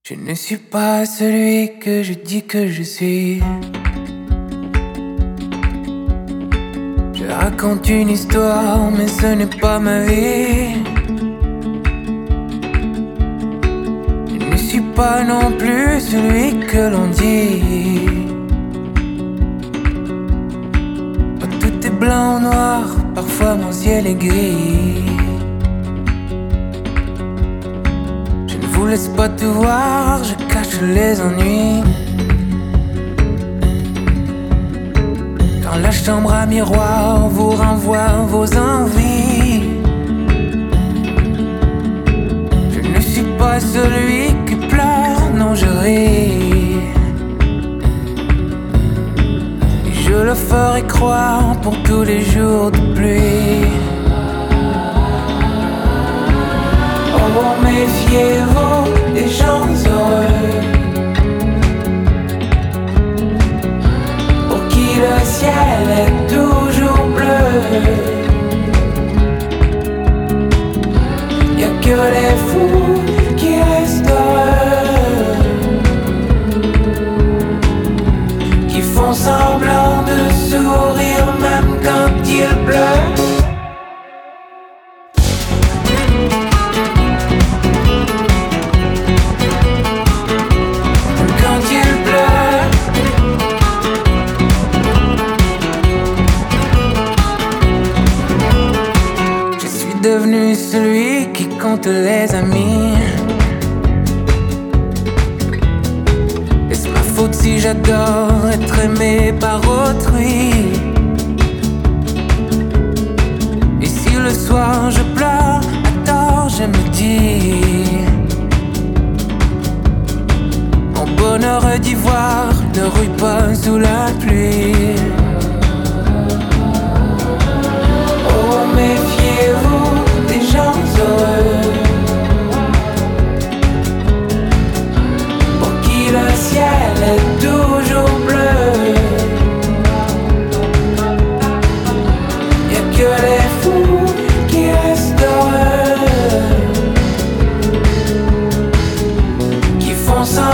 Je ne suis pas celui que je dis que je suis. Je raconte une histoire, mais ce n'est pas ma vie. Je ne suis pas non plus celui que l'on dit. Tout est blanc ou noir, parfois mon ciel est gris. Je ne vous laisse pas tout voir, je cache les ennuis. Quand la chambre à miroir vous renvoie vos envies, je ne suis pas celui qui pleure, non je ris. Et je le ferai croire pour tous les jours de pluie. Oh, méfiez-vous des gens heureux, pour qui le ciel est toujours bleu. Y'a que les fous qui restent heureux, qui font semblant de sourire même quand il pleut. Devenu celui qui compte les amis. Est-ce ma faute si j'adore être aimé par autrui? Et si le soir je pleure à tort, je me dis mon bonheur d'ivoire ne rouille pas sous la pluie. Oh, méfiez-vous des gens heureux, pour qui le ciel est toujours bleu. Y'a que les fous qui restent heureux, qui font ça